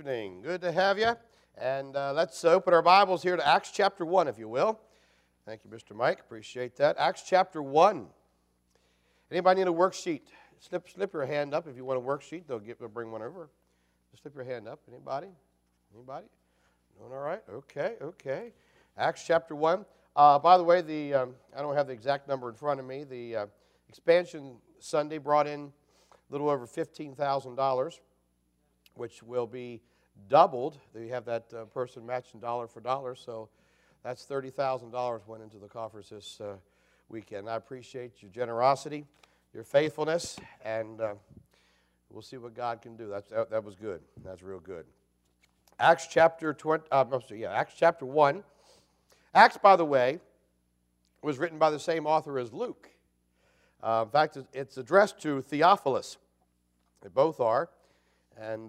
evening. Good to have you. And let's open our Bibles here to Acts chapter 1, if you will. Thank you, Mr. Mike. Appreciate that. Acts chapter 1. Anybody need a worksheet? Slip your hand up if you want a worksheet. They'll bring one over. Just slip your hand up. Anybody? Anybody? Doing all right? Okay. Acts chapter 1. By the way, I don't have the exact number in front of me. The expansion Sunday brought in a little over $15,000, which will be doubled. You have that person matching dollar for dollar, so that's $30,000 went into the coffers this weekend. I appreciate your generosity, your faithfulness, and we'll see what God can do. That was good. That's real good. Acts chapter 1. Acts, by the way, was written by the same author as Luke. In fact, it's addressed to Theophilus. They both are. And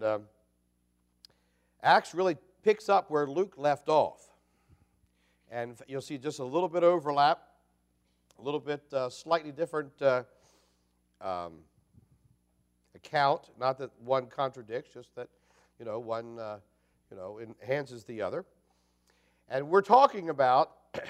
Acts really picks up where Luke left off. And you'll see just a little bit overlap, a little bit slightly different account. Not that one contradicts, just that, one, enhances the other. And we're talking about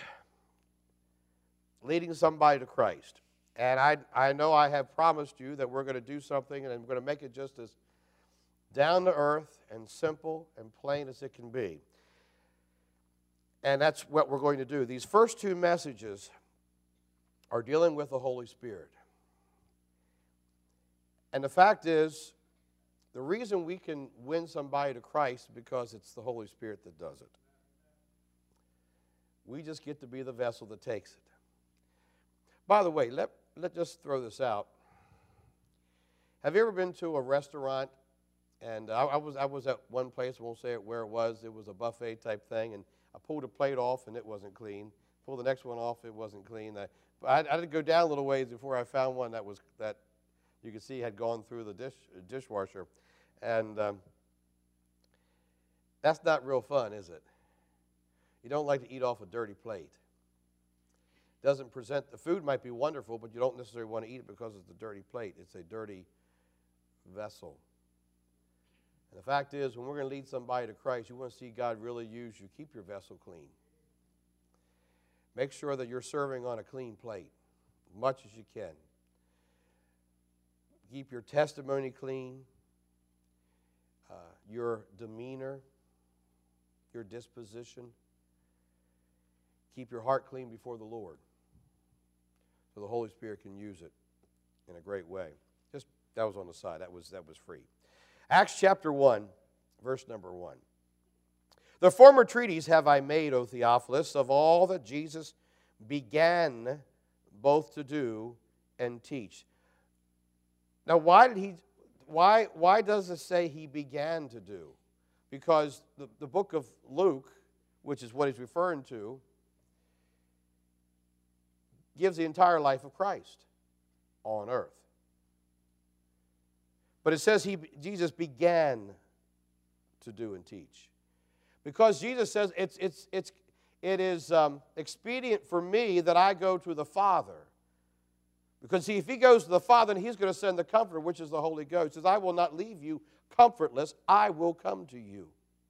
leading somebody to Christ. And I know I have promised you that we're going to do something, and I'm going to make it just as down to earth and simple and plain as it can be. And that's what we're going to do. These first two messages are dealing with the Holy Spirit. And the fact is, the reason we can win somebody to Christ is because it's the Holy Spirit that does it. We just get to be the vessel that takes it. By the way, let's just throw this out. Have you ever been to a restaurant? And I was at one place, I won't say it where it was. It was a buffet type thing, and I pulled a plate off, and it wasn't clean. Pulled the next one off, it wasn't clean. I had to go down a little ways before I found one that you could see had gone through the dishwasher. And that's not real fun, is it? You don't like to eat off a dirty plate. Doesn't present, the food might be wonderful, but you don't necessarily want to eat it because it's a dirty plate. It's a dirty vessel. And the fact is, when we're going to lead somebody to Christ, you want to see God really use you. Keep your vessel clean. Make sure that you're serving on a clean plate as much as you can. Keep your testimony clean, your demeanor, your disposition. Keep your heart clean before the Lord so the Holy Spirit can use it in a great way. That was on the side. That was free. Acts chapter 1, verse number 1. The former treatise have I made, O Theophilus, of all that Jesus began both to do and teach. Now, why does it say he began to do? Because the book of Luke, which is what he's referring to, gives the entire life of Christ on earth. But it says Jesus began to do and teach. Because Jesus says it is expedient for me that I go to the Father. Because see, if he goes to the Father, then he's going to send the Comforter, which is the Holy Ghost. He says, I will not leave you comfortless. I will come to you.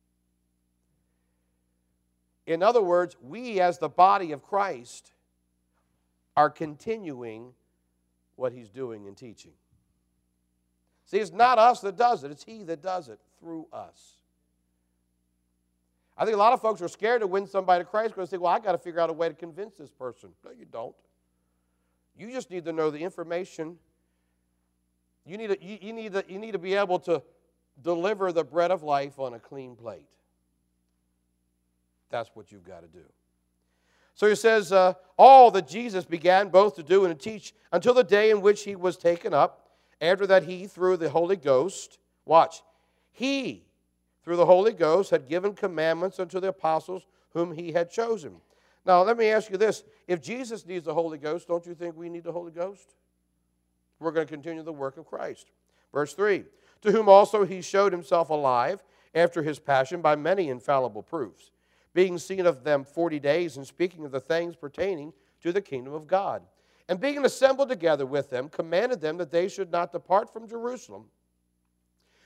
In other words, we as the body of Christ are continuing what he's doing and teaching. See, it's not us that does it. It's he that does it through us. I think a lot of folks are scared to win somebody to Christ because they say, well, I got to figure out a way to convince this person. No, you don't. You just need to know the information. You need to be able to deliver the bread of life on a clean plate. That's what you've got to do. So he says, all that Jesus began both to do and to teach until the day in which he was taken up. After that, he, through the Holy Ghost, watch, he, through the Holy Ghost, had given commandments unto the apostles whom he had chosen. Now, let me ask you this. If Jesus needs the Holy Ghost, don't you think we need the Holy Ghost? We're going to continue the work of Christ. Verse 3, to whom also he showed himself alive after his passion by many infallible proofs, being seen of them 40 days and speaking of the things pertaining to the kingdom of God. And being assembled together with them, commanded them that they should not depart from Jerusalem,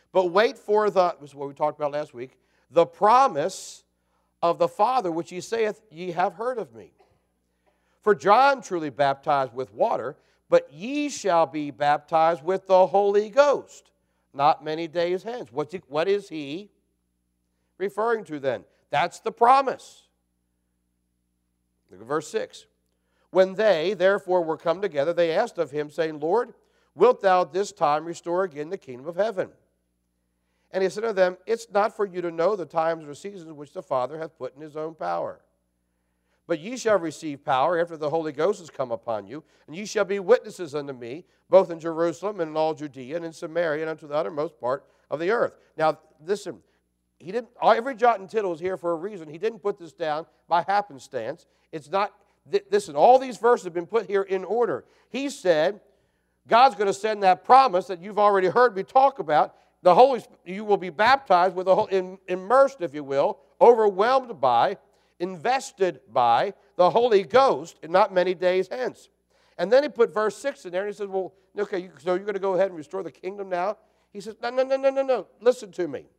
But wait for this is what we talked about last week, the promise of the Father, which he saith, ye have heard of me. For John truly baptized with water, but ye shall be baptized with the Holy Ghost not many days hence. What is he referring to then? That's the promise. Look at verse 6. When they, therefore, were come together, they asked of him, saying, Lord, wilt thou this time restore again the kingdom of heaven? And he said to them, it's not for you to know the times or seasons which the Father hath put in his own power. But ye shall receive power after the Holy Ghost is come upon you, and ye shall be witnesses unto me, both in Jerusalem and in all Judea and in Samaria and unto the uttermost part of the earth. Now, listen, he didn't. Every jot and tittle is here for a reason. He didn't put this down by happenstance. It's not. Listen, all these verses have been put here in order. He said, God's going to send that promise that you've already heard me talk about. You will be baptized with immersed, if you will, overwhelmed by, invested by the Holy Ghost in not many days hence. And then he put verse 6 in there, and he says, well, okay, so you're going to go ahead and restore the kingdom now? He says, no, listen to me.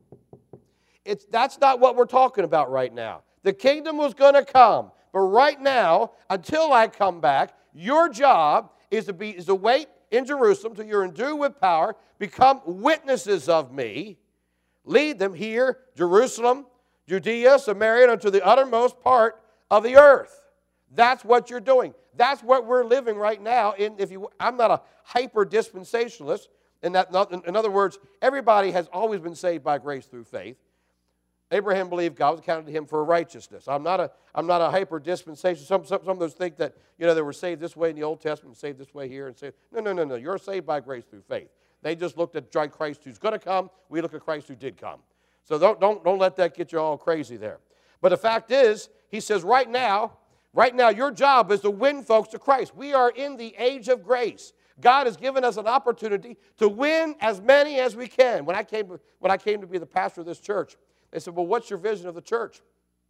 That's not what we're talking about right now. The kingdom was going to come, but right now, until I come back, your job is to wait in Jerusalem till you're endued with power, become witnesses of me, lead them here, Jerusalem, Judea, Samaria, and unto the uttermost part of the earth. That's what you're doing. That's what we're living right now. I'm not a hyper-dispensationalist. In other words, everybody has always been saved by grace through faith. Abraham believed God was accounted to him for righteousness. I'm not a hyper-dispensation. Some of those think that they were saved this way in the Old Testament, saved this way here, and saved. No. You're saved by grace through faith. They just looked at Christ who's going to come. We look at Christ who did come. So don't let that get you all crazy there. But the fact is, he says right now, your job is to win folks to Christ. We are in the age of grace. God has given us an opportunity to win as many as we can. When I came to be the pastor of this church, they said, well, what's your vision of the church?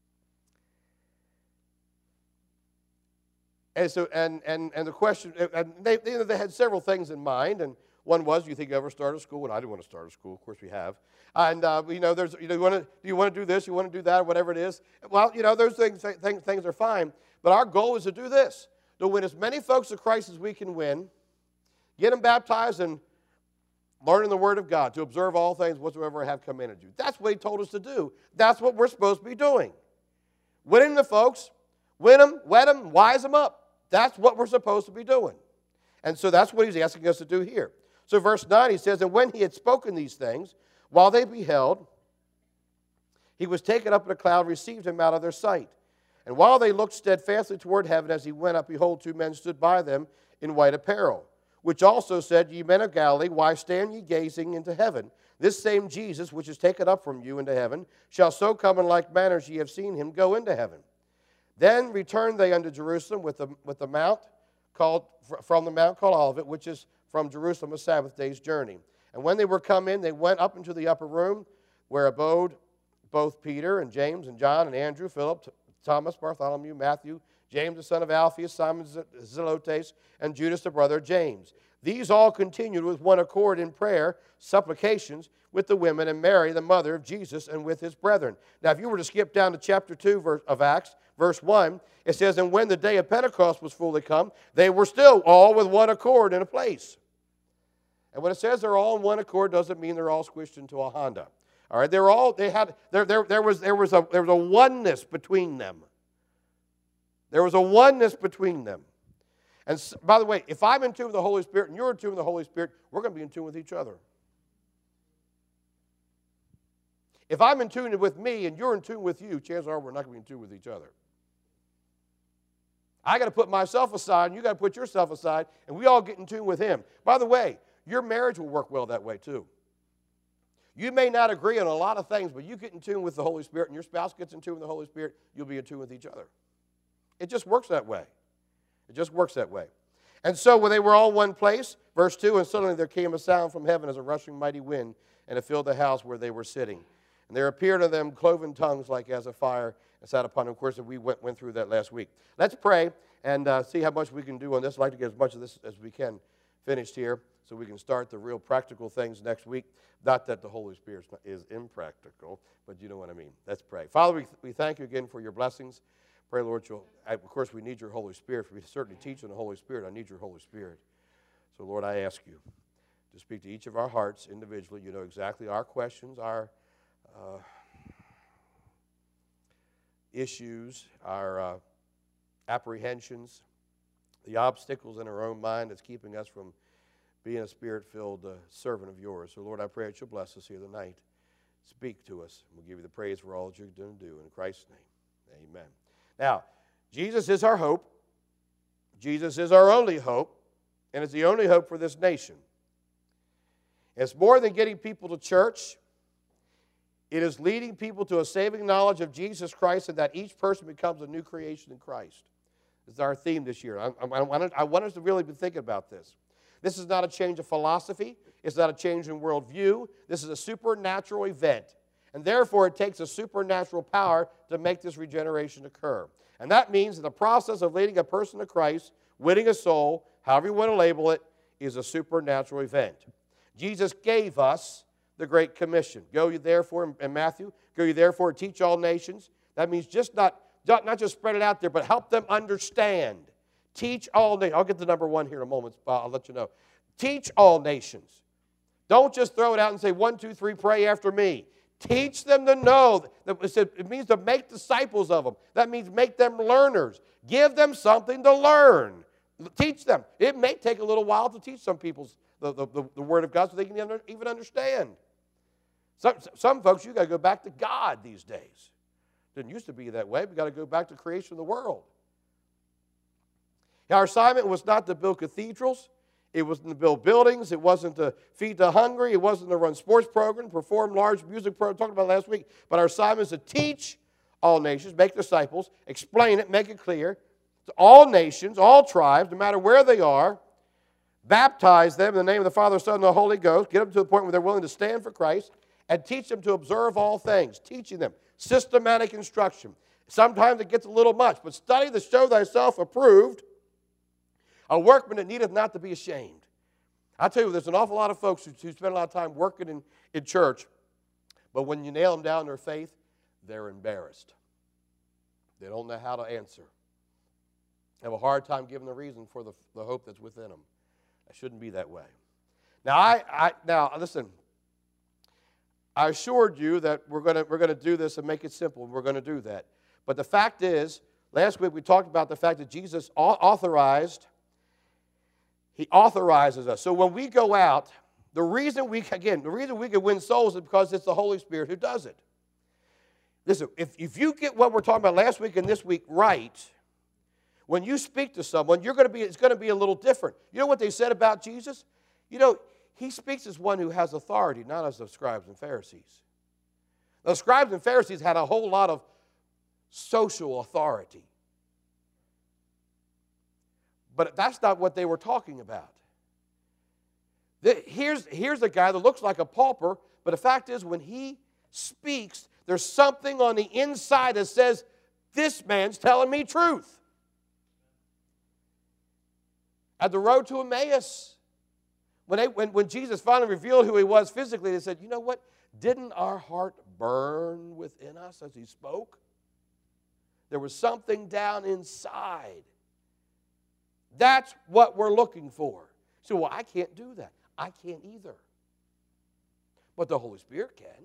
And so the question, and they had several things in mind, and one was, do you think you ever start a school? And I didn't want to start a school. Of course, we have. And do you want to do this? You want to do that? Whatever it is. Well, those things are fine. But our goal is to do this: to win as many folks to Christ as we can win, get them baptized, and learning the Word of God, to observe all things whatsoever I have commanded you. That's what he told us to do. That's what we're supposed to be doing. Winning the folks, win them, wet them, wise them up. That's what we're supposed to be doing. And so that's what he's asking us to do here. So verse 9, he says, and when he had spoken these things, while they beheld, he was taken up in a cloud, received him out of their sight. And while they looked steadfastly toward heaven as he went up, behold, two men stood by them in white apparel, which also said, ye men of Galilee, why stand ye gazing into heaven? This same Jesus, which is taken up from you into heaven, shall so come in like manner as ye have seen him go into heaven. Then returned they unto Jerusalem with the mount called Olivet, which is from Jerusalem a Sabbath day's journey. And when they were come in, they went up into the upper room, where abode both Peter and James and John and Andrew, Philip, Thomas, Bartholomew, Matthew, James the son of Alphaeus, Simon Zelotes, and Judas the brother of James. These all continued with one accord in prayer, supplications, with the women, and Mary, the mother of Jesus, and with his brethren. Now, if you were to skip down to chapter 2 of Acts, verse 1, it says, and when the day of Pentecost was fully come, they were still all with one accord in a place. And when it says they're all in one accord, doesn't mean they're all squished into a Honda. All right, there was a oneness between them. There was a oneness between them. And by the way, if I'm in tune with the Holy Spirit and you're in tune with the Holy Spirit, we're going to be in tune with each other. If I'm in tune with me and you're in tune with you, chances are we're not going to be in tune with each other. I got to put myself aside, and you got to put yourself aside, and we all get in tune with him. By the way, your marriage will work well that way too. You may not agree on a lot of things, but you get in tune with the Holy Spirit, and your spouse gets in tune with the Holy Spirit, you'll be in tune with each other. It just works that way. It just works that way. And so when they were all in one place, verse 2, and suddenly there came a sound from heaven as a rushing mighty wind, and it filled the house where they were sitting. And there appeared to them cloven tongues like as a fire, and sat upon them. Of course, we went through that last week. Let's pray and see how much we can do on this. I'd like to get as much of this as we can finished here. so we can start the real practical things next week. Not that the Holy Spirit is impractical, but you know what I mean. Let's pray. Father, we thank you again for your blessings. Pray, Lord, of course, we need your Holy Spirit. For we certainly teach in the Holy Spirit. I need your Holy Spirit. So, Lord, I ask you to speak to each of our hearts individually. You know exactly our questions, our issues, our apprehensions, the obstacles in our own mind that's keeping us from being a Spirit-filled servant of yours. So, Lord, I pray that you'll bless us here tonight. Speak to us. We'll give you the praise for all that you're going to do. In Christ's name, amen. Now, Jesus is our hope. Jesus is our only hope, and it's the only hope for this nation. It's more than getting people to church. It is leading people to a saving knowledge of Jesus Christ and that each person becomes a new creation in Christ. This is our theme this year. I want us to really be thinking about this. This is not a change of philosophy. It's not a change in worldview. This is a supernatural event. And therefore, it takes a supernatural power to make this regeneration occur. And that means that the process of leading a person to Christ, winning a soul, however you want to label it, is a supernatural event. Jesus gave us the Great Commission. Go you therefore, in Matthew, go you therefore teach all nations. That means just not just spread it out there, but help them understand. Teach all nations. I'll get to number one here in a moment. I'll let you know. Teach all nations. Don't just throw it out and say, 1, 2, 3, pray after me. Teach them to know. It means to make disciples of them. That means make them learners. Give them something to learn. Teach them. It may take a little while to teach some people the Word of God so they can even understand. Some folks, you've got to go back to God these days. Didn't used to be that way. We've got to go back to creation of the world. Our assignment was not to build cathedrals. It wasn't to build buildings. It wasn't to feed the hungry. It wasn't to run sports programs, perform large music programs, talked about last week. But our assignment is to teach all nations, make disciples, explain it, make it clear to all nations, all tribes, no matter where they are, baptize them in the name of the Father, Son, and the Holy Ghost, get them to the point where they're willing to stand for Christ, and teach them to observe all things, teaching them systematic instruction. Sometimes it gets a little much, but study to show thyself approved, a workman that needeth not to be ashamed. I tell you, there's an awful lot of folks who spend a lot of time working in church, but when you nail them down in their faith, they're embarrassed. They don't know how to answer. They have a hard time giving the reason for the hope that's within them. It shouldn't be that way. Now, listen. I assured you that we're going to do this and make it simple, and we're going to do that. But the fact is, last week we talked about the fact that Jesus He authorizes us. So when we go out, the reason we can win souls is because it's the Holy Spirit who does it. Listen, if you get what we're talking about last week and this week right, when you speak to someone, it's going to be a little different. You know what they said about Jesus? You know, he speaks as one who has authority, not as the scribes and Pharisees. The scribes and Pharisees had a whole lot of social authority. But that's not what they were talking about. Here's a guy that looks like a pauper, but the fact is when he speaks, there's something on the inside that says, this man's telling me truth. At the road to Emmaus, when Jesus finally revealed who he was physically, they said, you know what? Didn't our heart burn within us as he spoke? There was something down inside. That's what we're looking for. So, well, I can't do that. I can't either. But the Holy Spirit can.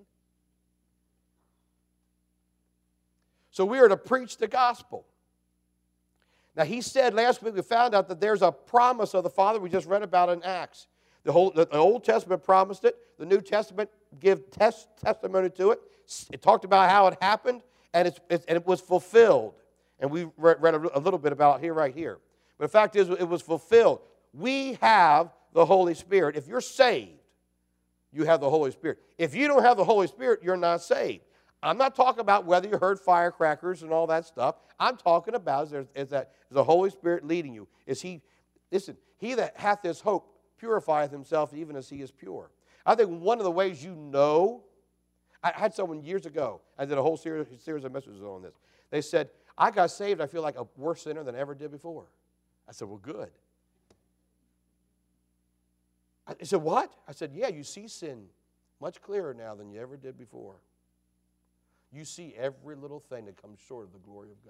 So we are to preach the gospel. Now, he said last week, we found out that there's a promise of the Father. We just read about it in Acts. The Old Testament promised it. The New Testament gave testimony to it. It talked about how it happened, and it was fulfilled. And we read a little bit about it right here. But the fact is, it was fulfilled. We have the Holy Spirit. If you're saved, you have the Holy Spirit. If you don't have the Holy Spirit, you're not saved. I'm not talking about whether you heard firecrackers and all that stuff. I'm talking about is the Holy Spirit leading you. He that hath this hope purifieth himself even as he is pure. I think one of the ways you know, I had someone years ago, I did a whole series of messages on this. They said, I got saved, I feel like a worse sinner than I ever did before. I said, well, good. He said, what? I said, yeah, you see sin much clearer now than you ever did before. You see every little thing that comes short of the glory of God.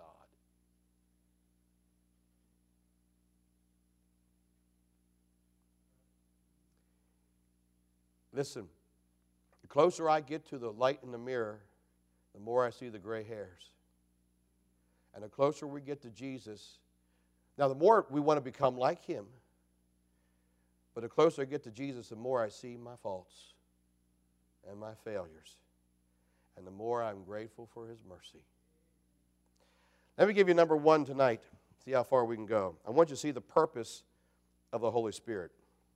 Listen, the closer I get to the light in the mirror, the more I see the gray hairs. And the closer we get to Jesus, now the more we want to become like Him, but the closer I get to Jesus, the more I see my faults and my failures, and the more I'm grateful for His mercy. Let me give you number one tonight, see how far we can go. I want you to see the purpose of the Holy Spirit.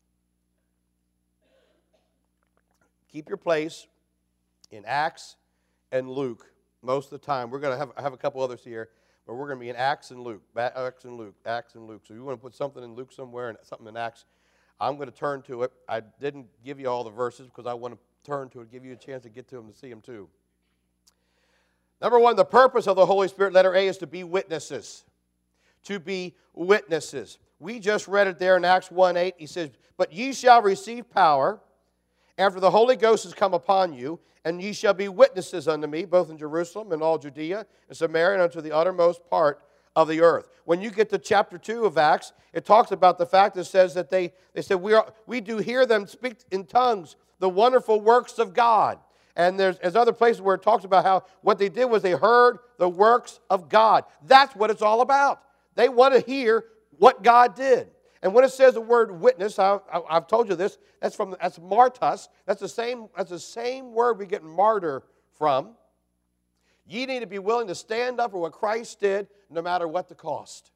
Keep your place in Acts and Luke most of the time. We're going to have a couple others here, but we're going to be in Acts and Luke, Acts and Luke, Acts and Luke. So you want to put something in Luke somewhere and something in Acts, I'm going to turn to it. I didn't give you all the verses because I want to turn to it, give you a chance to get to them, to see them too. Number one, the purpose of the Holy Spirit, letter A, is to be witnesses. To be witnesses. We just read it there in Acts 1:8. He says, but ye shall receive power after the Holy Ghost has come upon you, and ye shall be witnesses unto me, both in Jerusalem and all Judea and Samaria and unto the uttermost part of the earth. When you get to chapter 2 of Acts, it talks about the fact that says that they said, we do hear them speak in tongues the wonderful works of God. And there's other places where it talks about how what they did was they heard the works of God. That's what it's all about. They want to hear what God did. And when it says the word witness, I've told you this, that's martus. That's the same word we get martyr from. Ye need to be willing to stand up for what Christ did, no matter what the cost.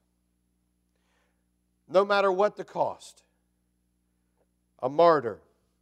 No matter what the cost. A martyr.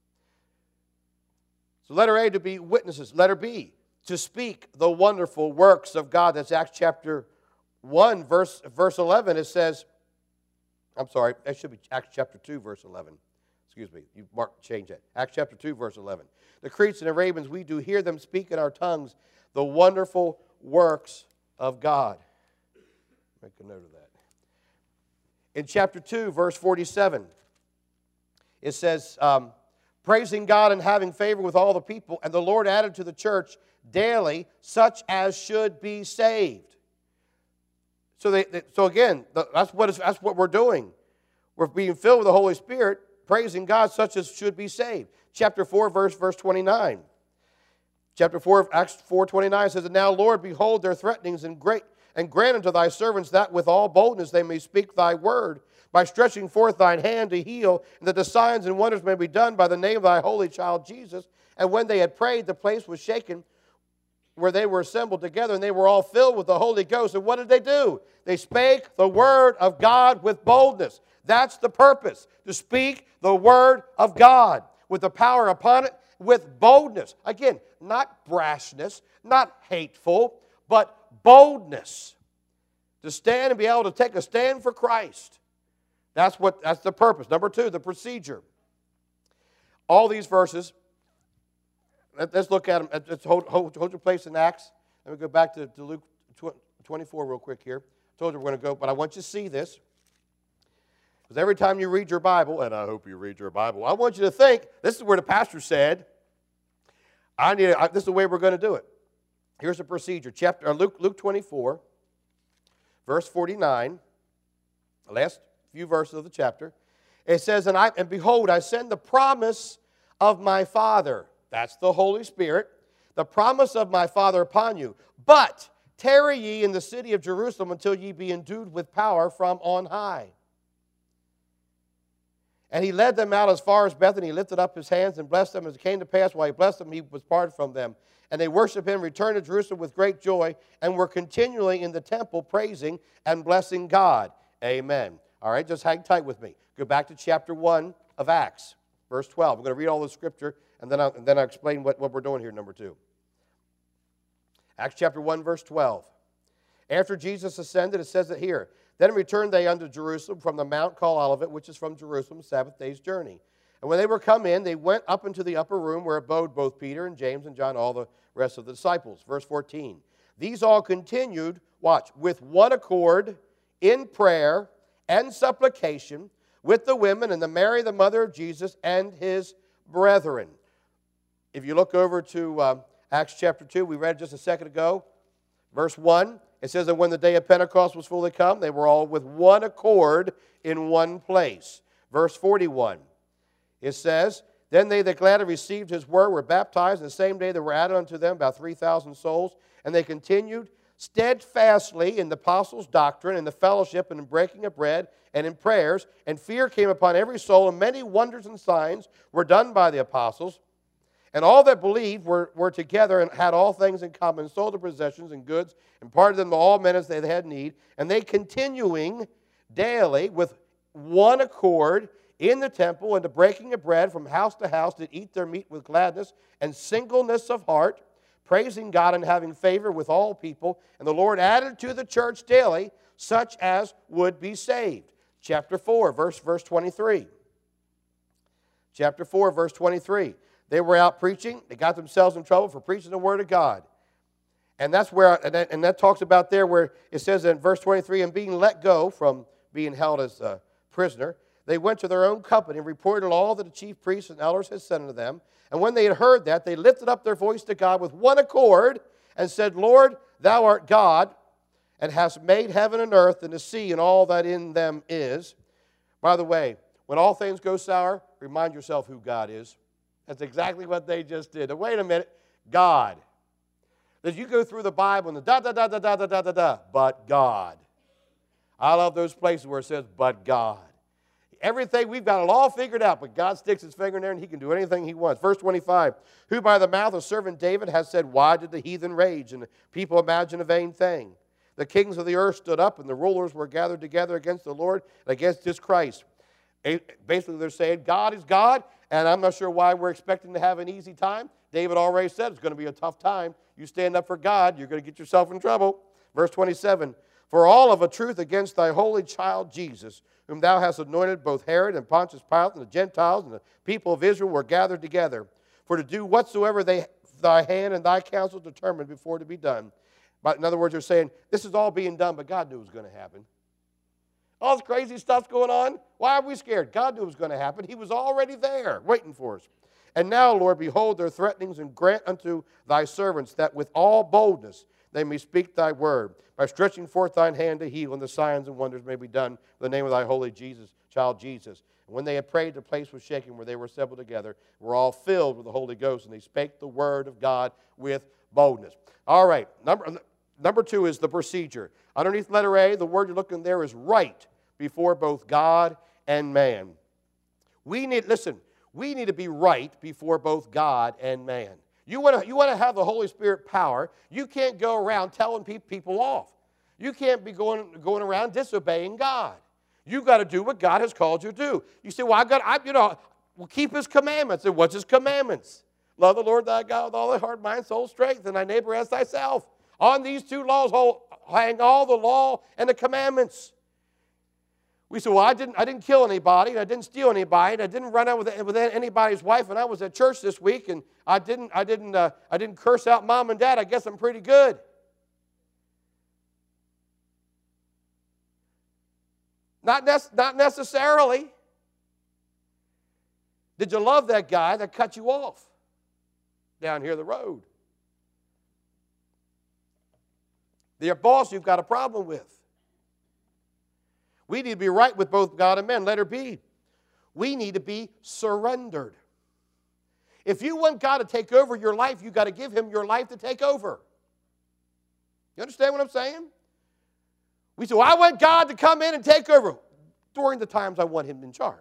So letter A, to be witnesses. Letter B, to speak the wonderful works of God. That's Acts chapter 1, verse 11. It says, I'm sorry, that should be Acts chapter 2, verse 11. Excuse me, you change that. Acts chapter 2, verse 11. The Cretes and Arabians, we do hear them speak in our tongues the wonderful works of God. Make a note of that. In chapter 2, verse 47, it says, praising God and having favor with all the people, and the Lord added to the church daily such as should be saved. So again, that's what we're doing. We're being filled with the Holy Spirit, praising God such as should be saved. Chapter 4, verse 29. Chapter 4 of Acts 4:29 says, and now, Lord, behold their threatenings, and grant unto thy servants that with all boldness they may speak thy word, by stretching forth thine hand to heal, and that the signs and wonders may be done by the name of thy holy child Jesus. And when they had prayed, the place was shaken where they were assembled together, and they were all filled with the Holy Ghost. And what did they do? They spake the word of God with boldness. That's the purpose, to speak the word of God with the power upon it, with boldness. Again, not brashness, not hateful, but boldness. To stand and be able to take a stand for Christ. That's the purpose. Number two, the procedure. All these verses, let's look at them. Let's hold your place in Acts. Let me go back to Luke 24 real quick here. I told you we're going to go, but I want you to see this. Because every time you read your Bible, and I hope you read your Bible, I want you to think, this is where the pastor said, this is the way we're going to do it. Here's the procedure. Luke 24, verse 49, the last few verses of the chapter. It says, and behold, I send the promise of my Father. That's the Holy Spirit. The promise of my Father upon you. But tarry ye in the city of Jerusalem until ye be endued with power from on high. And he led them out as far as Bethany. He lifted up his hands and blessed them. As it came to pass, while he blessed them, he was parted from them. And they worshiped him, returned to Jerusalem with great joy, and were continually in the temple praising and blessing God. Amen. All right, just hang tight with me. Go back to chapter 1 of Acts, verse 12. I'm going to read all the scripture, and then I'll explain what we're doing here, number 2. Acts chapter 1, verse 12. After Jesus ascended, it says it here, then returned they unto Jerusalem from the mount called Olivet, which is from Jerusalem, 7 day's journey. And when they were come in, they went up into the upper room where abode both Peter and James and John, all the rest of the disciples. Verse 14. These all continued, watch, with one accord in prayer and supplication with the women and the Mary, the mother of Jesus, and his brethren. If you look over to Acts chapter 2, we read just a second ago, verse 1, it says that when the day of Pentecost was fully come, they were all with one accord in one place. Verse 41, it says, then they that gladly received his word were baptized, and the same day there were added unto them about 3,000 souls, and they continued steadfastly in the apostles' doctrine, in the fellowship, and in breaking of bread, and in prayers, and fear came upon every soul, and many wonders and signs were done by the apostles. And all that believed were together and had all things in common, sold their possessions and goods, and parted them to all men as they had need. And they continuing daily with one accord in the temple and the breaking of bread from house to house did eat their meat with gladness and singleness of heart, praising God and having favor with all people. And the Lord added to the church daily such as would be saved. Chapter 4, verse 23. Chapter 4, verse 23. They were out preaching. They got themselves in trouble for preaching the Word of God. And that's where, and that talks about there where it says in verse 23, and being let go from being held as a prisoner, they went to their own company and reported all that the chief priests and elders had said unto them. And when they had heard that, they lifted up their voice to God with one accord and said, Lord, thou art God, and hast made heaven and earth and the sea and all that in them is. By the way, when all things go sour, remind yourself who God is. That's exactly what they just did. Now, wait a minute. God. As you go through the Bible and the da-da-da-da-da-da-da-da, but God. I love those places where it says, but God. Everything, we've got it all figured out, but God sticks his finger in there and he can do anything he wants. Verse 25, who by the mouth of servant David has said, why did the heathen rage and the people imagine a vain thing? The kings of the earth stood up and the rulers were gathered together against the Lord and against his Christ. Basically, they're saying God is God, and I'm not sure why we're expecting to have an easy time. David already said it's going to be a tough time. You stand up for God, you're going to get yourself in trouble. Verse 27, for all of a truth against thy holy child Jesus, whom thou hast anointed, both Herod and Pontius Pilate and the Gentiles and the people of Israel were gathered together, for to do whatsoever thy hand and thy counsel determined before to be done. But in other words, they're saying, this is all being done, but God knew it was going to happen. All this crazy stuff's going on. Why are we scared? God knew it was going to happen. He was already there, waiting for us. And now, Lord, behold their threatenings, and grant unto thy servants that with all boldness they may speak thy word, by stretching forth thine hand to heal, and the signs and wonders may be done in the name of thy holy Jesus, child Jesus. And when they had prayed, the place was shaken where they were assembled together, were all filled with the Holy Ghost, and they spake the word of God with boldness. All right, number 2 is the procedure. Underneath letter A, the word you're looking there is right before both God and man. We need to be right before both God and man. You want to have the Holy Spirit power. You can't go around telling people off. You can't be going around disobeying God. You've got to do what God has called you to do. You say, well, keep his commandments. And what's his commandments? Love the Lord thy God with all thy heart, mind, soul, strength, and thy neighbor as thyself. On these 2 laws hang all the law and the commandments. We said, well, I didn't kill anybody, and I didn't steal anybody, and I didn't run out with anybody's wife, and I was at church this week, and I didn't curse out mom and dad. I guess I'm pretty good. Not necessarily. Did you love that guy that cut you off down here the road? The boss you've got a problem with. We need to be right with both God and men. Letter B, we need to be surrendered. If you want God to take over your life, you've got to give him your life to take over. You understand what I'm saying? We say, well, I want God to come in and take over during the times I want him in charge.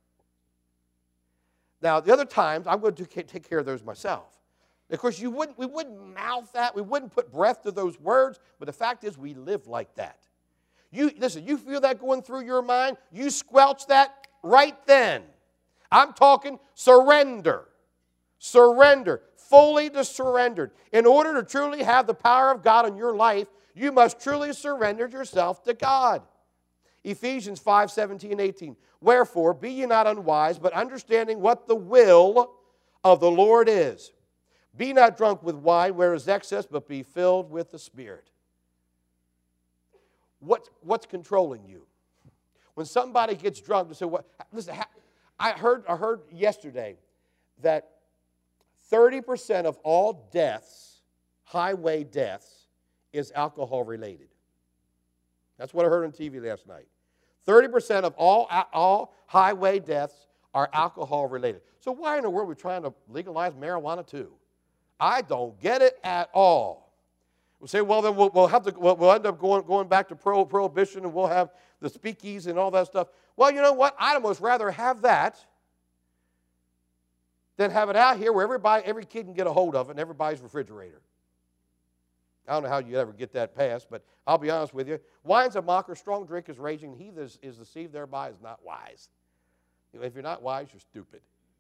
Now, the other times, I'm going to take care of those myself. Of course, we wouldn't mouth that. We wouldn't put breath to those words. But the fact is, we live like that. Listen, you feel that going through your mind, you squelch that right then. I'm talking surrender. Surrender. Fully surrendered. In order to truly have the power of God in your life, you must truly surrender yourself to God. Ephesians 5:17-18. Wherefore, be ye not unwise, but understanding what the will of the Lord is. Be not drunk with wine, where is excess, but be filled with the Spirit. What's controlling you? When somebody gets drunk, they say, "What?" Listen, I heard yesterday that 30% of all deaths, highway deaths, is alcohol related. That's what I heard on TV last night. 30% of all highway deaths are alcohol related. So why in the world are we trying to legalize marijuana too? I don't get it at all. We'll say, well, then we'll end up going back to prohibition, and we'll have the speakeasy and all that stuff. Well, you know what? I'd almost rather have that than have it out here where every kid can get a hold of it in everybody's refrigerator. I don't know how you ever get that passed, but I'll be honest with you. Wine's a mocker, strong drink is raging. He that is deceived thereby is not wise. If you're not wise, you're stupid.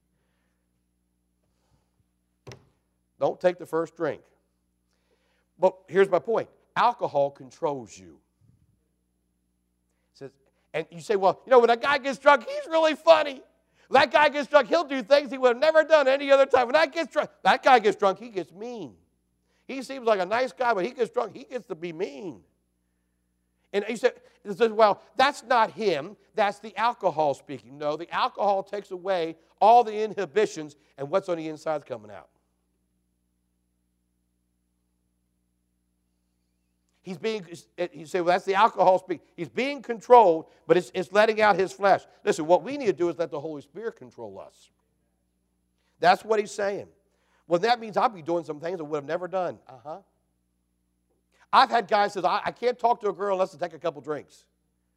Don't take the first drink. But here's my point. Alcohol controls you. It says, and you say, well, when that guy gets drunk, he's really funny. When that guy gets drunk, he'll do things he would have never done any other time. When that guy gets drunk, he gets mean. He seems like a nice guy, but he gets drunk, he gets to be mean. And you say, well, that's not him. That's the alcohol speaking. No, the alcohol takes away all the inhibitions, and what's on the inside is coming out. You say, well, that's the alcohol speaking. He's being controlled, but it's letting out his flesh. Listen, what we need to do is let the Holy Spirit control us. That's what he's saying. Well, that means I'll be doing some things I would have never done. I've had guys say, I can't talk to a girl unless I take a couple drinks.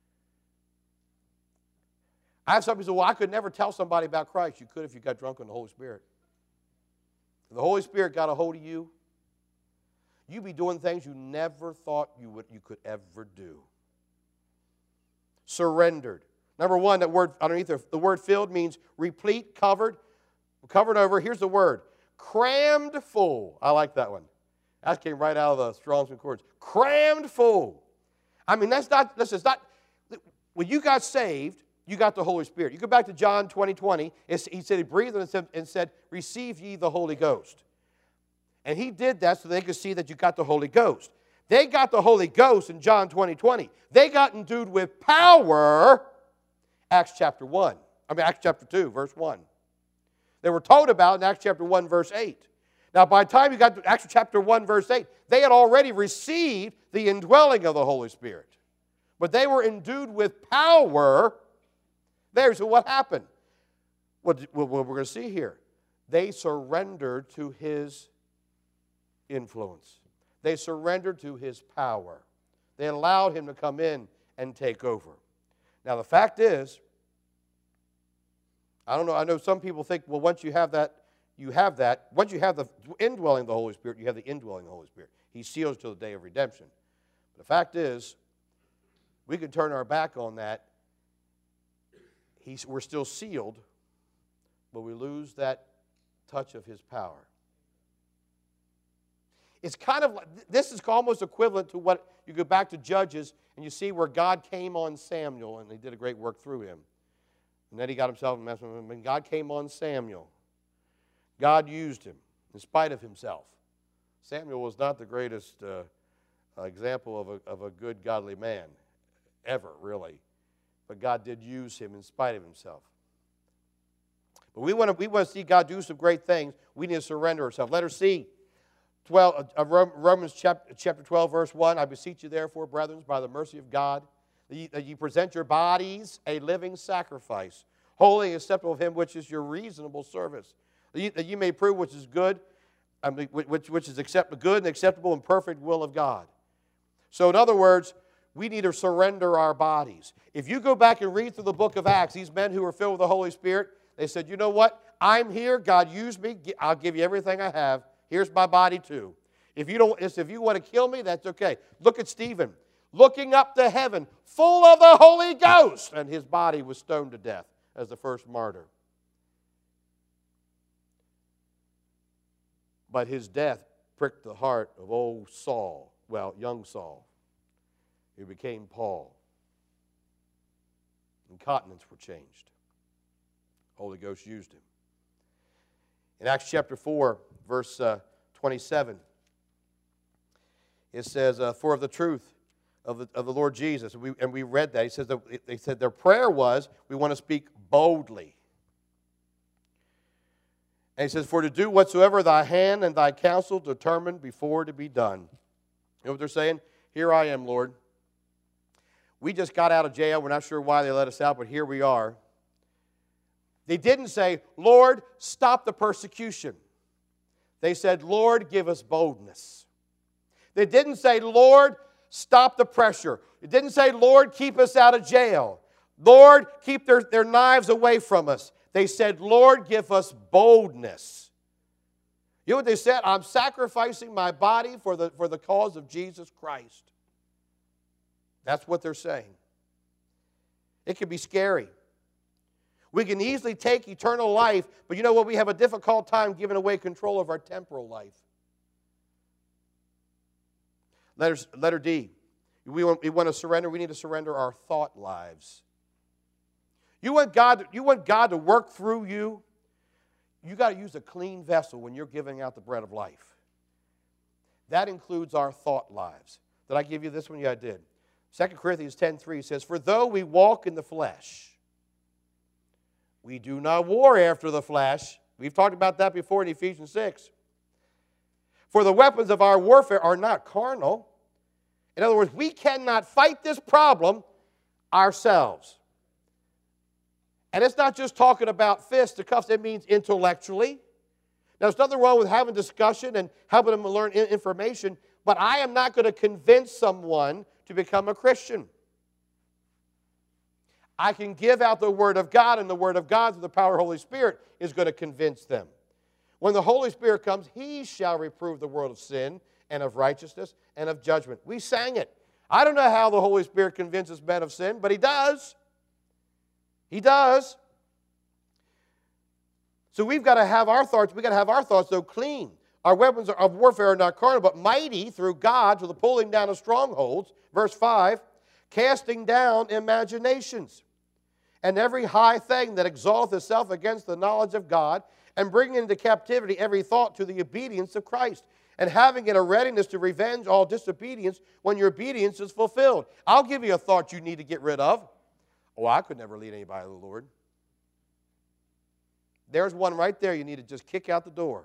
I have somebody say, well, I could never tell somebody about Christ. You could if you got drunk on the Holy Spirit. If the Holy Spirit got a hold of you, you'd be doing things you never thought you could ever do. Surrendered. Number one, that word underneath the word filled means replete, covered over. Here's the word. Crammed full. I like that one. That came right out of the Strong's Concordance. Crammed full. I mean, it's not, when you got saved, you got the Holy Spirit. You go back to John 20:20. He said, he breathed and said, receive ye the Holy Ghost. And he did that so they could see that you got the Holy Ghost. They got the Holy Ghost in John 20:20. They got endued with power, Acts chapter 2, verse 1. They were told about in Acts chapter 1, verse 8. Now, by the time you got to Acts chapter 1, verse 8, they had already received the indwelling of the Holy Spirit. But they were endued with power. So what happened? What we're going to see here. They surrendered to his influence. They surrendered to his power. They allowed him to come in and take over. Now, the fact is, I don't know, I know some people think, well, once you have that. Once you have the indwelling of the Holy Spirit, you have the indwelling of the Holy Spirit. He seals till the day of redemption. But the fact is, we can turn our back on that. We're still sealed, but we lose that touch of his power. It's kind of like, this is almost equivalent to what you go back to Judges and you see where God came on Samuel and he did a great work through him. And then he got himself messed with him. And God came on Samuel. God used him in spite of himself. Samuel was not the greatest example of a good, godly man ever, really. But God did use him in spite of himself. But we want to see God do some great things. We need to surrender ourselves. Letter C, Romans chapter 12, verse 1. I beseech you, therefore, brethren, by the mercy of God, that ye present your bodies a living sacrifice, holy and acceptable of him, which is your reasonable service. That you may prove which is good, which is good and acceptable and perfect will of God. So in other words, we need to surrender our bodies. If you go back and read through the book of Acts, these men who were filled with the Holy Spirit, they said, you know what? I'm here. God used me. I'll give you everything I have. Here's my body too. If you want to kill me, that's okay. Look at Stephen, looking up to heaven, full of the Holy Ghost, and his body was stoned to death as the first martyr. But his death pricked the heart of old Saul, young Saul, who became Paul. And continents were changed. Holy Ghost used him. In Acts chapter 4, verse 27, it says, for of the truth, of the Lord Jesus. And we read that. He says they said their prayer was, we want to speak boldly. And he says, for to do whatsoever thy hand and thy counsel determined before to be done. You know what they're saying? Here I am, Lord. We just got out of jail. We're not sure why they let us out, but here we are. They didn't say, Lord, stop the persecution. They said, Lord, give us boldness. They didn't say, Lord, stop the pressure. It didn't say, Lord, keep us out of jail. Lord, keep their knives away from us. They said, Lord, give us boldness. You know what they said? I'm sacrificing my body for the cause of Jesus Christ. That's what they're saying. It can be scary. We can easily take eternal life, but you know what? We have a difficult time giving away control of our temporal life. Letter D. We want to surrender. We need to surrender our thought lives. You want God to work through you? You got to use a clean vessel when you're giving out the bread of life. That includes our thought lives. Did I give you this one? Yeah, I did. 2 Corinthians 10:3 says, for though we walk in the flesh, we do not war after the flesh. We've talked about that before in Ephesians 6. For the weapons of our warfare are not carnal. In other words, we cannot fight this problem ourselves. And it's not just talking about fists to cuffs. It means intellectually. Now, there's nothing wrong with having discussion and helping them learn information, but I am not going to convince someone to become a Christian. I can give out the Word of God, and the Word of God through the power of the Holy Spirit is going to convince them. When the Holy Spirit comes, He shall reprove the world of sin and of righteousness and of judgment. We sang it. I don't know how the Holy Spirit convinces men of sin, but He does. He does. So we've got to have our thoughts, though clean. Our weapons of warfare are not carnal, but mighty through God to the pulling down of strongholds. Verse 5, casting down imaginations and every high thing that exalteth itself against the knowledge of God, and bringing into captivity every thought to the obedience of Christ, and having in a readiness to revenge all disobedience when your obedience is fulfilled. I'll give you a thought you need to get rid of. Oh, I could never lead anybody to the Lord. There's one right there you need to just kick out the door.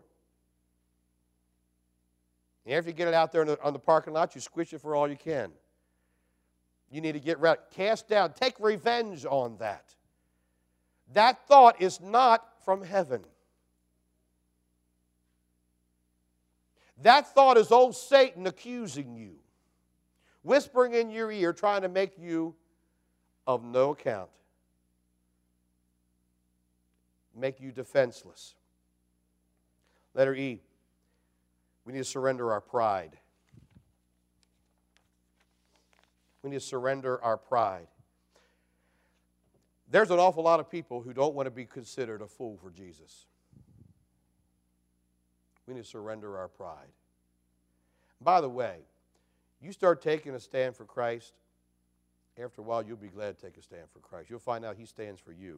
And if you get it out there on the parking lot, you squish it for all you can. You need to get rid, cast down, take revenge on that. That thought is not from heaven. That thought is old Satan accusing you, whispering in your ear, trying to make you of no account, make you defenseless. Letter E, we need to surrender our pride. We need to surrender our pride. There's an awful lot of people who don't want to be considered a fool for Jesus. We need to surrender our pride. By the way, you start taking a stand for Christ, after a while you'll be glad to take a stand for Christ. You'll find out He stands for you.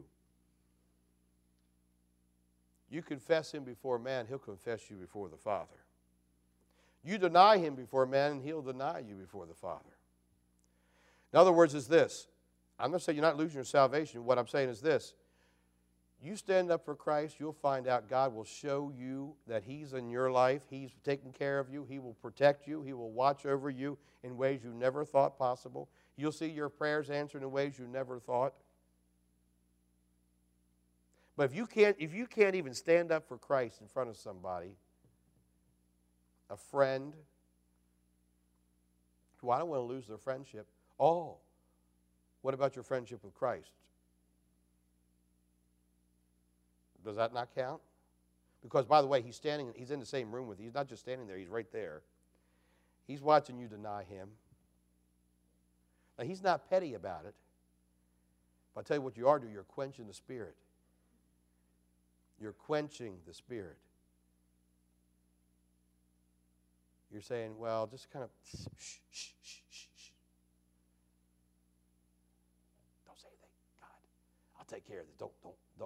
You confess Him before man, He'll confess you before the Father. You deny Him before man, and He'll deny you before the Father. In other words, is this. I'm not saying you're not losing your salvation. What I'm saying is this. You stand up for Christ, you'll find out God will show you that He's in your life. He's taking care of you. He will protect you. He will watch over you in ways you never thought possible. You'll see your prayers answered in ways you never thought. But if you can't even stand up for Christ in front of somebody, a friend, well, I don't want to lose their friendship. Oh, what about your friendship with Christ? Does that not count? Because, by the way, He's in the same room with you. He's not just standing there. He's right there. He's watching you deny Him. Now, He's not petty about it. But I'll tell you what you are doing. You're quenching the Spirit. You're quenching the Spirit. You're saying, well, just kind of shh, shh, shh, shh, shh. Don't say anything. God, I'll take care of this. Don't.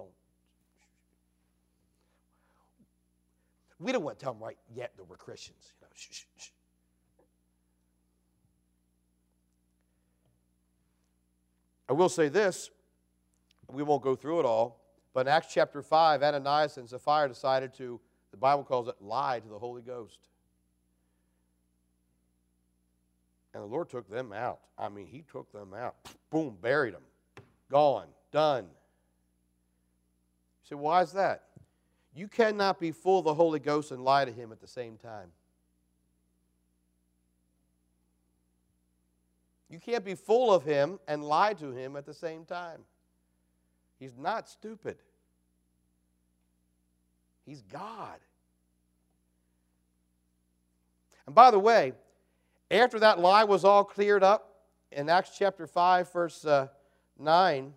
We don't want to tell them right yet that we're Christians. Shh, shh, shh. I will say this, we won't go through it all, but in Acts chapter 5, Ananias and Sapphira decided to, the Bible calls it, lie to the Holy Ghost. And the Lord took them out. I mean, He took them out. Boom, buried them. Gone, done. You say, why is that? You cannot be full of the Holy Ghost and lie to Him at the same time. You can't be full of Him and lie to Him at the same time. He's not stupid. He's God. And by the way, after that lie was all cleared up, in Acts chapter 5, verse 9,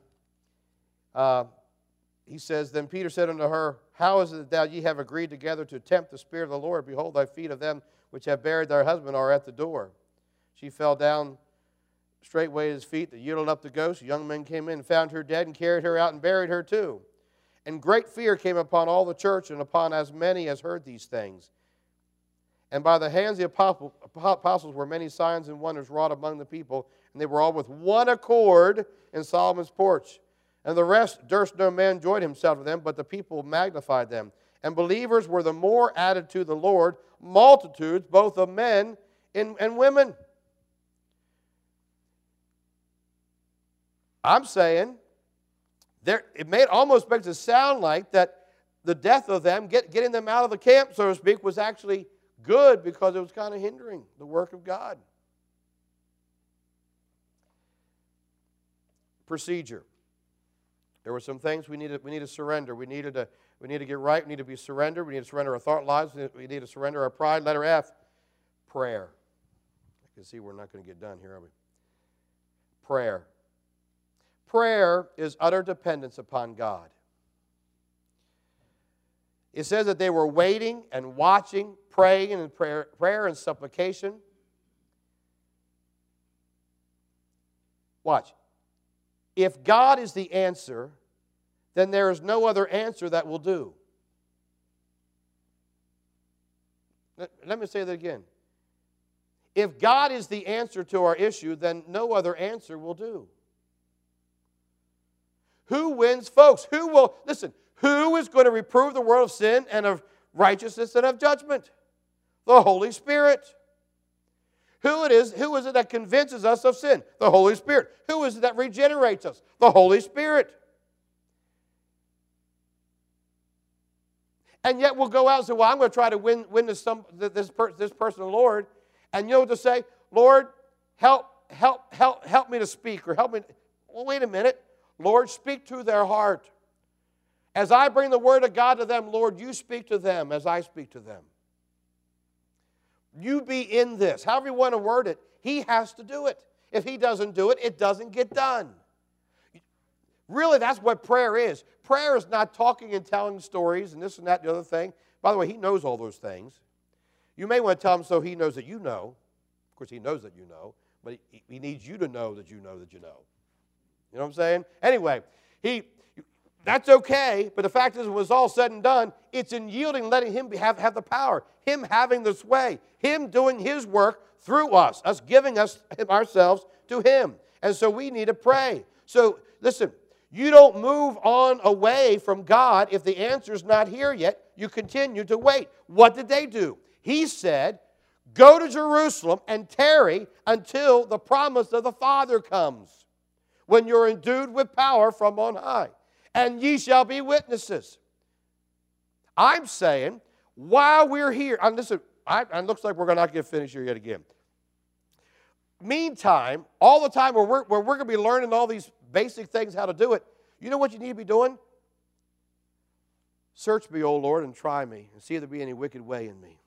he says, Then Peter said unto her, How is it that ye have agreed together to tempt the Spirit of the Lord? Behold, thy feet of them which have buried their husband are at the door. She fell down straightway at his feet, that yielded up the ghost. Young men came in and found her dead and carried her out and buried her too. And great fear came upon all the church and upon as many as heard these things. And by the hands of the apostles were many signs and wonders wrought among the people, and they were all with one accord in Solomon's porch. And the rest durst no man join himself with them, but the people magnified them. And believers were the more added to the Lord, multitudes both of men and women. I'm saying, it made almost makes it sound like that the death of them, getting them out of the camp, so to speak, was actually good because it was kind of hindering the work of God. Procedure. There were some things we need to surrender. We need to get right. We need to be surrendered. We need to surrender our thought lives. We need to surrender our pride. Letter F, prayer. I can see we're not going to get done here, are we? Prayer. Prayer is utter dependence upon God. It says that they were waiting and watching, praying and prayer and supplication. Watch. If God is the answer, then there is no other answer that will do. Let me say that again. If God is the answer to our issue, then no other answer will do. Who wins, folks? Who is going to reprove the world of sin and of righteousness and of judgment? The Holy Spirit. Who is it that convinces us of sin? The Holy Spirit. Who is it that regenerates us? The Holy Spirit. And yet we'll go out and say, well, I'm going to try to win this person the Lord. And you know what to say? Lord, help me to speak, or help me. Well, wait a minute. Lord, speak to their heart. As I bring the word of God to them, Lord, you speak to them as I speak to them. You be in this. However you want to word it, He has to do it. If He doesn't do it, it doesn't get done. Really, that's what prayer is. Prayer is not talking and telling stories and this and that and the other thing. By the way, He knows all those things. You may want to tell Him so He knows that you know. Of course, He knows that you know, but He needs you to know that you know that you know. You know what I'm saying? Anyway, that's okay, but the fact is, when it's all said and done, it's in yielding, letting Him have the power, Him having the sway, Him doing His work through us giving ourselves to Him. And so we need to pray. So, listen, you don't move on away from God if the answer's not here yet. You continue to wait. What did they do? He said, go to Jerusalem and tarry until the promise of the Father comes, when you're endued with power from on high. And ye shall be witnesses. I'm saying, while we're here, and listen, it looks like we're not going to finish here yet again. Meantime, all the time where we're going to be learning all these basic things, how to do it, you know what you need to be doing? Search me, O Lord, and try me, and see if there be any wicked way in me.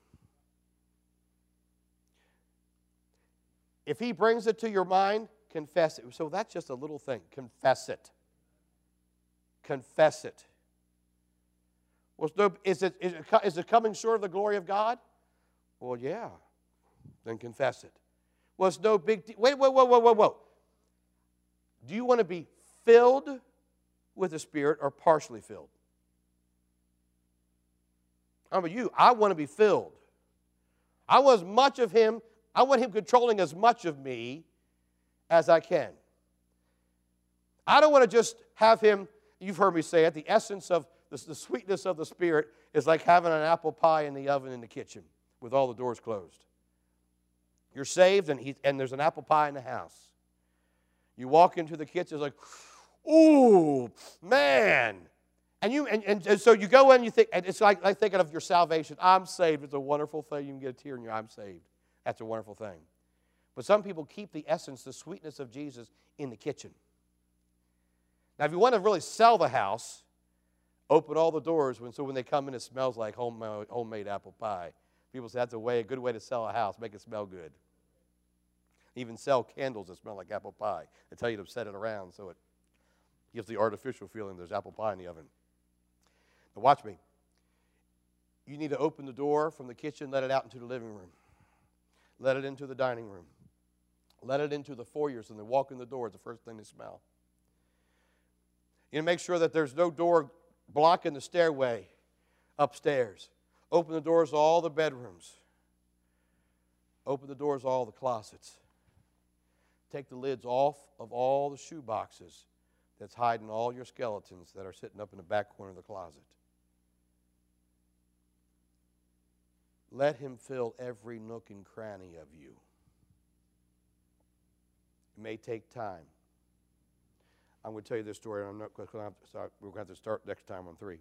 If He brings it to your mind, confess it. So that's just a little thing. Confess it. Confess it. Well, is it coming short of the glory of God? Well, yeah. Then confess it. Well, it's no big deal. Wait. Do you want to be filled with the Spirit or partially filled? How about you? I want to be filled. I want as much of Him. I want Him controlling as much of me as I can. I don't want to just have him, you've heard me say it, the essence of the sweetness of the Spirit is like having an apple pie in the oven in the kitchen with all the doors closed. You're saved, and there's an apple pie in the house. You walk into the kitchen, it's like, ooh, man. And so you go in and you think, and it's like thinking of your salvation. I'm saved. It's a wonderful thing. You can get a tear in your eye. I'm saved. That's a wonderful thing. But some people keep the essence, the sweetness of Jesus in the kitchen. Now, if you want to really sell the house, open all the doors so when they come in, it smells like homemade apple pie. People say that's a good way to sell a house, make it smell good. Even sell candles that smell like apple pie. They tell you to set it around so it gives the artificial feeling there's apple pie in the oven. But watch me. You need to open the door from the kitchen, let it out into the living room. Let it into the dining room. Let it into the foyers, and then walk in the door. It's the first thing they smell. You make sure that there's no door blocking the stairway upstairs. Open the doors to all the bedrooms. Open the doors to all the closets. Take the lids off of all the shoe boxes that's hiding all your skeletons that are sitting up in the back corner of the closet. Let him fill every nook and cranny of you. It may take time. I'm going to tell you this story, and I'm not going to have to start. We're going to have to start next time on 3.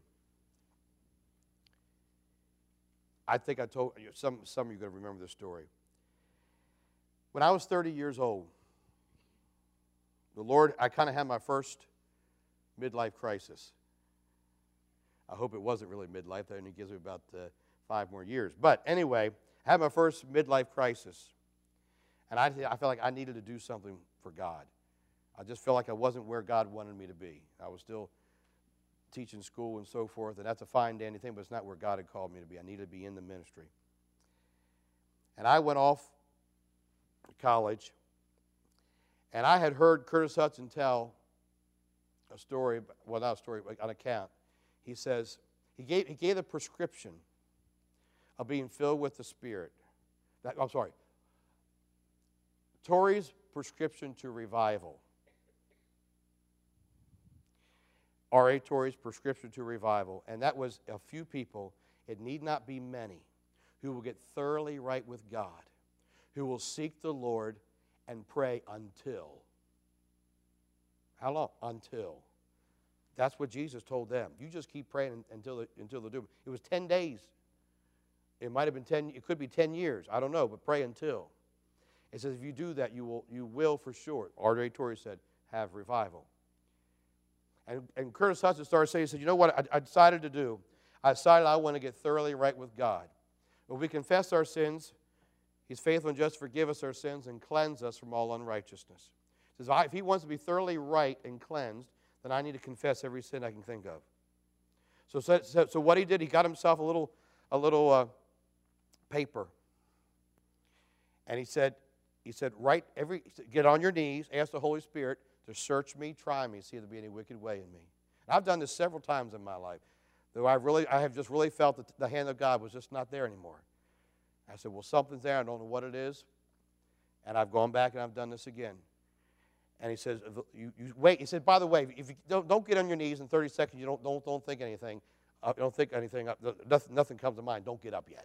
I think I told you, some of you are going to remember this story. When I was 30 years old, the Lord, I kind of had my first midlife crisis. I hope it wasn't really midlife. That only gives me about 5 more years. But anyway, I had my first midlife crisis. And I felt like I needed to do something for God. I just felt like I wasn't where God wanted me to be. I was still teaching school and so forth, and that's a fine, dandy thing, but it's not where God had called me to be. I needed to be in the ministry. And I went off to college, and I had heard Curtis Hudson tell a story, well, not a story, but an account. He says, he gave a prescription of being filled with the Spirit. Torrey's prescription to revival. R.A. Torrey's prescription to revival. And that was a few people, it need not be many, who will get thoroughly right with God, who will seek the Lord and pray until. How long? Until. That's what Jesus told them. You just keep praying until they do. It was 10 days. It might have been 10, it could be 10 years. I don't know, but pray until. It says if you do that, you will for sure. R.A. Torrey said, have revival. And Curtis Hudson started saying, he said, you know what I decided to do? I decided I want to get thoroughly right with God. When we confess our sins, He's faithful and just to forgive us our sins and cleanse us from all unrighteousness. He says, if He wants to be thoroughly right and cleansed, then I need to confess every sin I can think of. So what he did, he got himself a little paper. And he said, get on your knees, ask the Holy Spirit to search me, try me, see if there be any wicked way in me. And I've done this several times in my life, though I have just really felt that the hand of God was just not there anymore. I said, well, something's there. I don't know what it is. And I've gone back and I've done this again. And he says, you wait. He said, by the way, if you don't get on your knees in 30 seconds, you don't think anything. Don't think anything. Nothing comes to mind. Don't get up yet.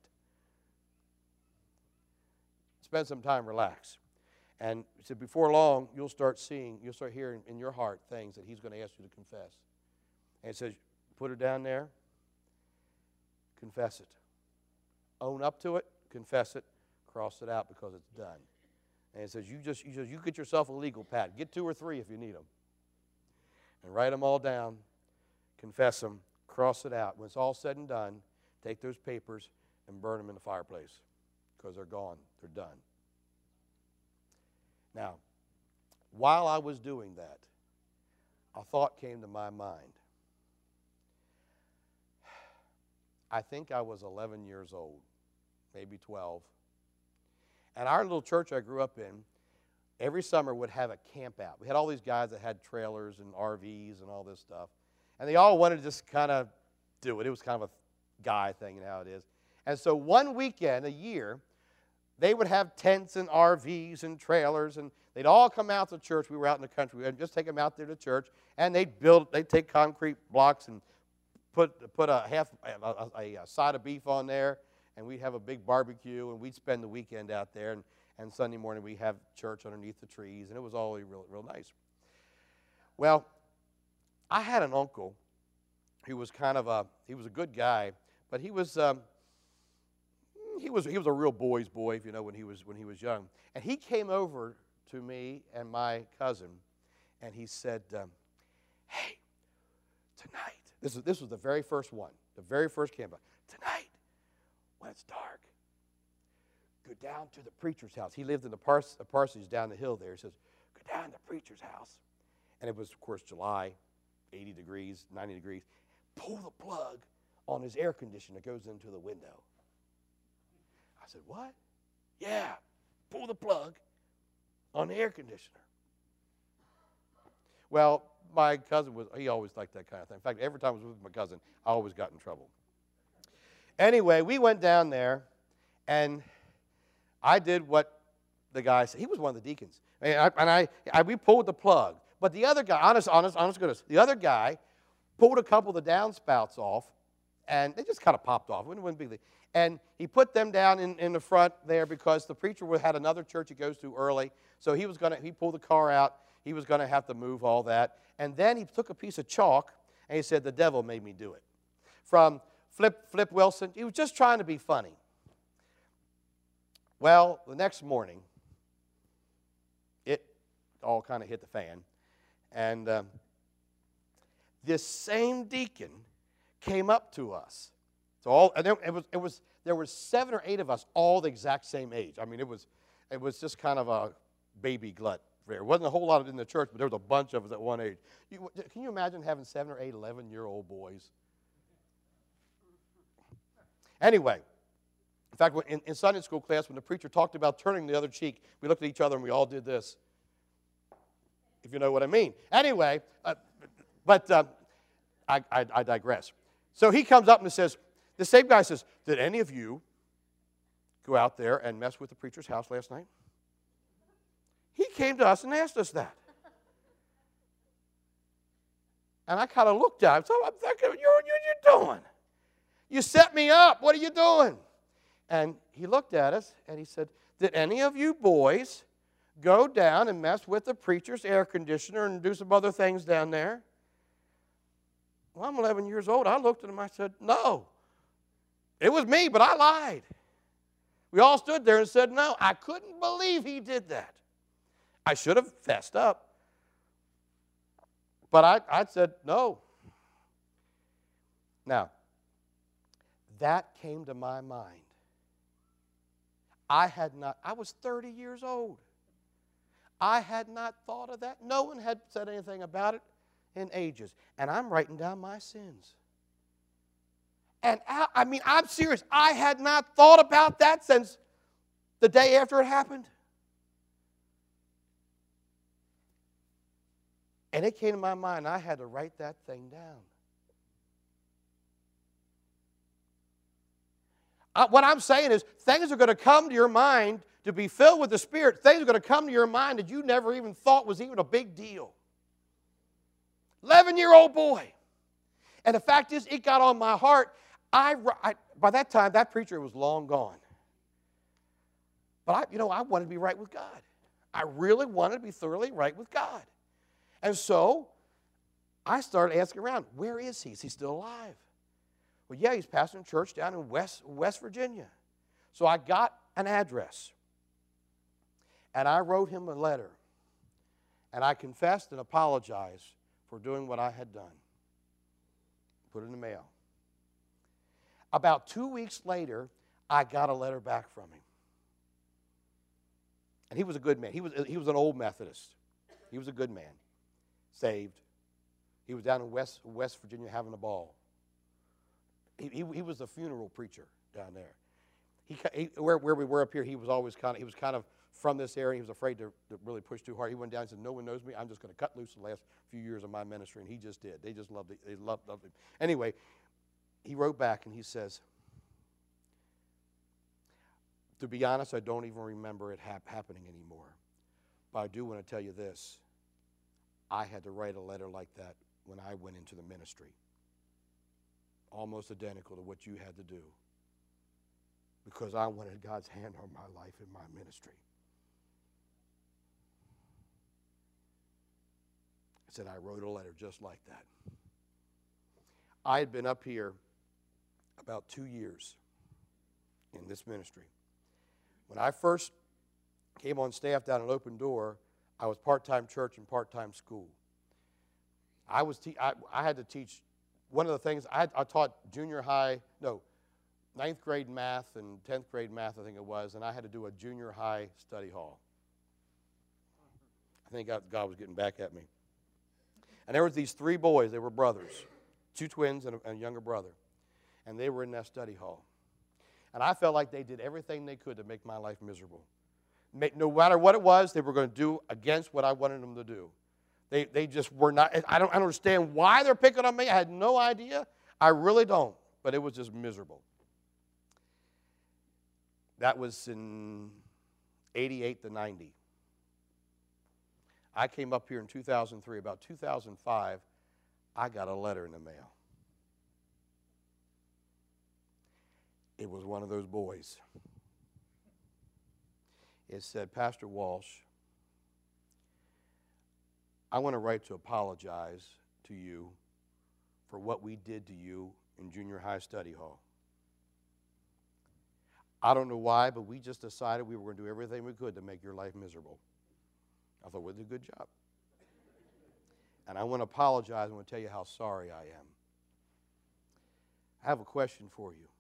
Spend some time, relax. And he said, before long, you'll start hearing in your heart things that He's going to ask you to confess. And he says, put it down there, confess it. Own up to it, confess it, cross it out because it's done. And he says, you get yourself a legal pad. Get 2 or 3 if you need them. And write them all down, confess them, cross it out. When it's all said and done, take those papers and burn them in the fireplace because they're gone. They're done. Now, while I was doing that, a thought came to my mind. I think I was 11 years old, maybe 12. And our little church I grew up in, every summer would have a camp out. We had all these guys that had trailers and RVs and all this stuff. And they all wanted to just kind of do it. It was kind of a guy thing and how it is. And so one weekend a year, they would have tents and RVs and trailers, and they'd all come out to church. We were out in the country. We'd just take them out there to church, and they'd take concrete blocks and put a side of beef on there, and we'd have a big barbecue, and we'd spend the weekend out there, and Sunday morning we'd have church underneath the trees, and it was all real nice. Well, I had an uncle who was he was a good guy, but he was a real boy's boy, if you know, when he was young. And he came over to me and my cousin, and he said, "Hey, tonight." This was the very first one, the very first campfire. "Tonight, when it's dark, go down to the preacher's house." He lived in the parsonage down the hill there. He says, "Go down to the preacher's house." And it was, of course, July, 80 degrees, 90 degrees. "Pull the plug on his air conditioner that goes into the window." I said, "What?" "Yeah, pull the plug on the air conditioner." Well, my cousin he always liked that kind of thing. In fact, every time I was with my cousin, I always got in trouble. Anyway, we went down there, and I did what the guy said. He was one of the deacons. We pulled the plug. But the other guy, honest goodness, the other guy pulled a couple of the downspouts off, and they just kind of popped off. It wasn't a big deal. And he put them down in the front there because the preacher had another church he goes to early. So he pulled the car out. He was going to have to move all that. And then he took a piece of chalk, and he said, "The devil made me do it." From Flip Wilson. He was just trying to be funny. Well, the next morning, it all kind of hit the fan. And this same deacon came up to us. There were 7 or 8 of us, all the exact same age. I mean, it was just kind of a baby glut there. There wasn't a whole lot in the church, but there was a bunch of us at one age. Can you imagine having 7 or 8 11-year-old boys? Anyway, in fact, in Sunday school class, when the preacher talked about turning the other cheek, we looked at each other and we all did this, if you know what I mean. Anyway, I digress. So he comes up and says, the same guy says, "Did any of you go out there and mess with the preacher's house last night?" He came to us and asked us that. And I kind of looked at him. So I'm thinking, what are you doing? You set me up. What are you doing? And he looked at us and he said, "Did any of you boys go down and mess with the preacher's air conditioner and do some other things down there?" Well, I'm 11 years old. I looked at him. I said, "No. It was me, but I lied." We all stood there and said, "No." I couldn't believe he did that. I should have fessed up. But I said, "No." Now, that came to my mind. I was 30 years old. I had not thought of that. No one had said anything about it in ages. And I'm writing down my sins. And I'm serious. I had not thought about that since the day after it happened. And it came to my mind, I had to write that thing down. What I'm saying is, things are going to come to your mind to be filled with the Spirit. Things are going to come to your mind that you never even thought was even a big deal. 11-year-old boy. And the fact is, it got on my heart. By that time, that preacher was long gone. But I wanted to be right with God. I really wanted to be thoroughly right with God. And so I started asking around, where is he? Is he still alive? Well, yeah, he's pastoring a church down in West Virginia. So I got an address. And I wrote him a letter. And I confessed and apologized for doing what I had done. Put it in the mail. About 2 weeks later, I got a letter back from him. And he was a good man. He was an old Methodist. He was a good man. Saved. He was down in West Virginia having a ball. He was a funeral preacher down there. Where we were up here, he was kind of from this area. He was afraid to really push too hard. He went down and said, "No one knows me. I'm just going to cut loose the last few years of my ministry." And he just did. They just loved it. They loved him. Anyway, he wrote back and he says, To be honest, I don't even remember it happening anymore. But I do want to tell you this. I had to write a letter like that when I went into the ministry. Almost identical to what you had to do. Because I wanted God's hand on my life and my ministry. I said, I wrote a letter just like that. I had been up here about 2 years in this ministry. When I first came on staff down at Open Door, I was part-time church and part-time school. I had to teach, one of the things, I taught ninth grade math and 10th grade math, I think it was, and I had to do a junior high study hall. I think God was getting back at me. And there was these 3 boys, they were brothers, 2 twins and a younger brother, and they were in that study hall. And I felt like they did everything they could to make my life miserable. No matter what it was, they were going to do against what I wanted them to do. They just were not. I don't understand why they're picking on me. I had no idea. I really don't. But it was just miserable. That was in 88 to 90. I came up here in 2003. About 2005, I got a letter in the mail. It was one of those boys. It said, Pastor Walsh, I want to write to apologize to you for what we did to you in junior high study hall. I don't know why, but we just decided we were going to do everything we could to make your life miserable. I thought, we did a good job. And I want to apologize and want to tell you how sorry I am. I have a question for you.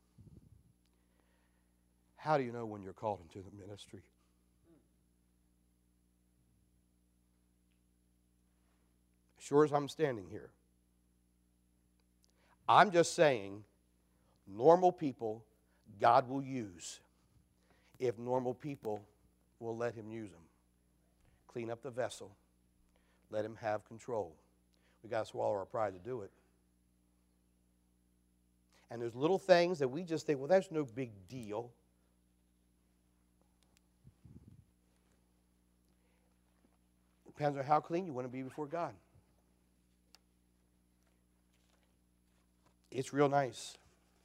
How do you know when you're called into the ministry? Sure as I'm standing here. I'm just saying, normal people God will use if normal people will let him use them. Clean up the vessel. Let him have control. We got to swallow our pride to do it. And there's little things that we just think, well, that's no big deal. Depends on how clean you want to be before God. It's real nice.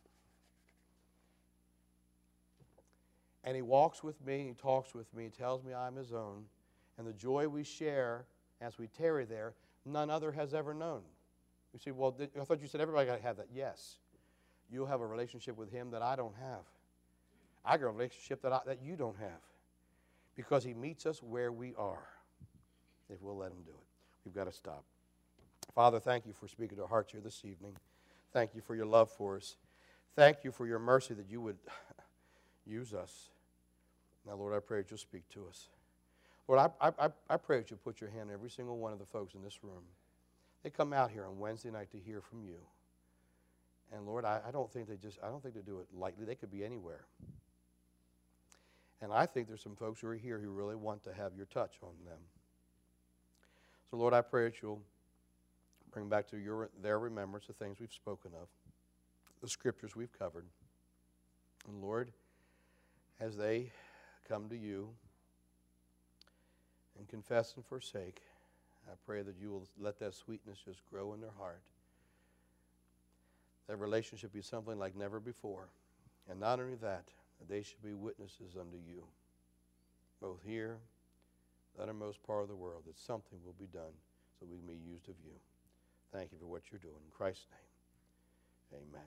And he walks with me, he talks with me, he tells me I'm his own. And the joy we share as we tarry there, none other has ever known. You say, well, I thought you said everybody got to have that. Yes. You'll have a relationship with him that I don't have. I got a relationship that you don't have. Because he meets us where we are. If we'll let him do it. We've got to stop. Father, thank you for speaking to our hearts here this evening. Thank you for your love for us. Thank you for your mercy that you would use us. Now, Lord, I pray that you'll speak to us. Lord, I pray that you'll put your hand on every single one of the folks in this room. They come out here on Wednesday night to hear from you. And Lord, I don't think they do it lightly. They could be anywhere. And I think there's some folks who are here who really want to have your touch on them. So, Lord, I pray that you'll bring back to their remembrance the things we've spoken of, the scriptures we've covered. And, Lord, as they come to you and confess and forsake, I pray that you will let that sweetness just grow in their heart. That relationship be something like never before. And not only that they should be witnesses unto you, both here, the uttermost part of the world, that something will be done so we can be used of you. Thank you for what you're doing. In Christ's name, amen.